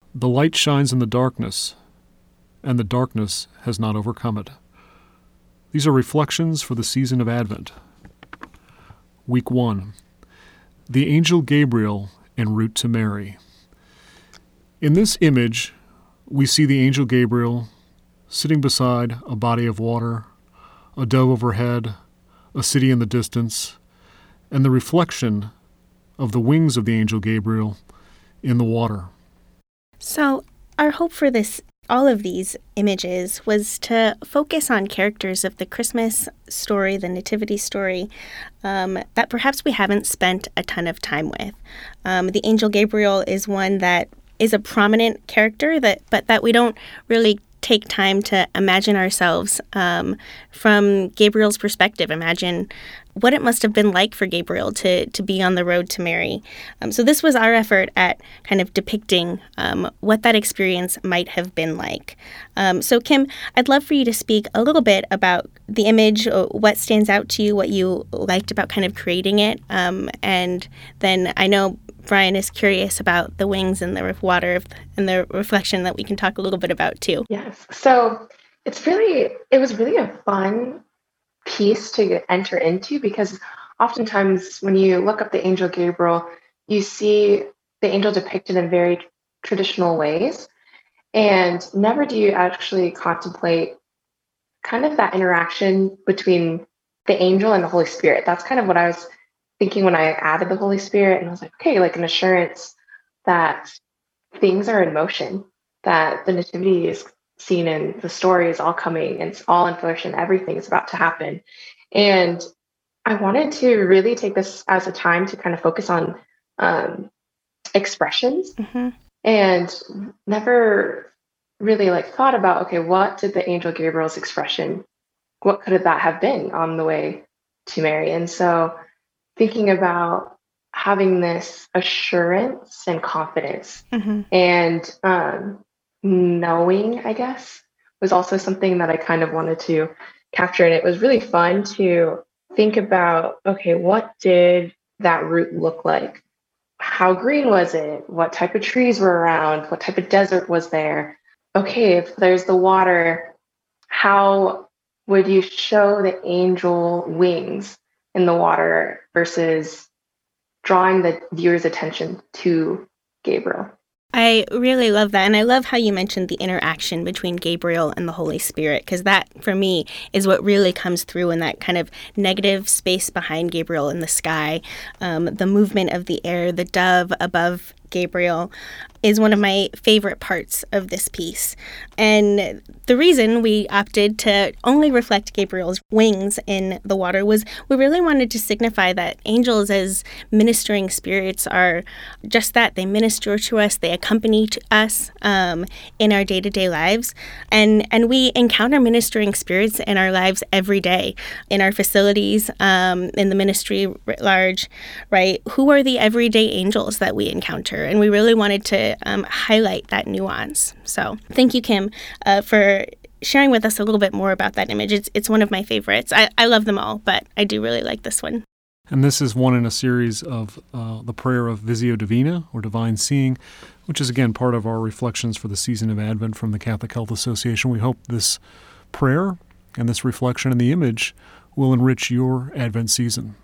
The light shines in the darkness, and the darkness has not overcome it. These are reflections for the season of Advent. Week 1. The angel Gabriel en route to Mary. In this image, we see the angel Gabriel sitting beside a body of water, a dove overhead, a city in the distance, and the reflection of the wings of the angel Gabriel in the water. So, our hope for all of these images was to focus on characters of the Christmas story, the Nativity story, that perhaps we haven't spent a ton of time with. The angel Gabriel is one that is a prominent character, but that we don't really take time to imagine ourselves from Gabriel's perspective. Imagine what it must have been like for Gabriel to be on the road to Mary. So this was our effort at kind of depicting what that experience might have been like. So Kim, I'd love for you to speak a little bit about the image, what stands out to you, what you liked about kind of creating it. And then I know Brian is curious about the wings and the water and the reflection that we can talk a little bit about too. Yes. So it was really a fun piece to enter into, because oftentimes when you look up the angel Gabriel, you see the angel depicted in very traditional ways, and never do you actually contemplate kind of that interaction between the angel and the Holy Spirit. That's kind of what I was thinking when I added the Holy Spirit, and I was like, okay, like an assurance that things are in motion, that the nativity is seen and the story is all coming and it's all in fruition, everything is about to happen. And I wanted to really take this as a time to kind of focus on expressions, and never really thought about, okay, what did the angel Gabriel's expression, what could that have been on the way to Mary? And so thinking about having this assurance and confidence and knowing, I guess, was also something that I kind of wanted to capture. And it was really fun to think about, okay, what did that route look like? How green was it? What type of trees were around? What type of desert was there? Okay, if there's the water, how would you show the angel wings in the water versus drawing the viewer's attention to Gabriel? I really love that. And I love how you mentioned the interaction between Gabriel and the Holy Spirit, because that, for me, is what really comes through in that kind of negative space behind Gabriel in the sky. The movement of the air, the dove above Gabriel is one of my favorite parts of this piece. And the reason we opted to only reflect Gabriel's wings in the water was we really wanted to signify that angels as ministering spirits are just that. They minister to us, they accompany to us in our day-to-day lives. And we encounter ministering spirits in our lives every day, in our facilities, in the ministry writ large, right? Who are the everyday angels that we encounter? And we really wanted to highlight that nuance. So thank you, Kim, for sharing with us a little bit more about that image. It's one of my favorites. I love them all, but I do really like this one. And this is one in a series of the prayer of Visio Divina, or Divine Seeing, which is, again, part of our reflections for the season of Advent from the Catholic Health Association. We hope this prayer and this reflection and the image will enrich your Advent season.